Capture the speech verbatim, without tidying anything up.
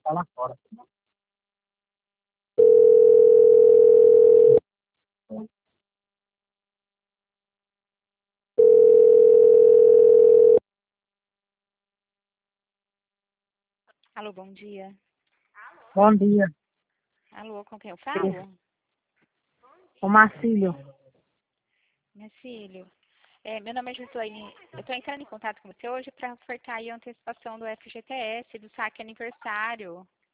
tá lá fora. Alô, bom dia. Bom dia. Alô, com quem eu falo? O Marcílio. Meu filho. É, meu nome é Gislaine. Eu estou entrando em contato com você hoje para ofertar aí a antecipação do F G T S, do saque aniversário.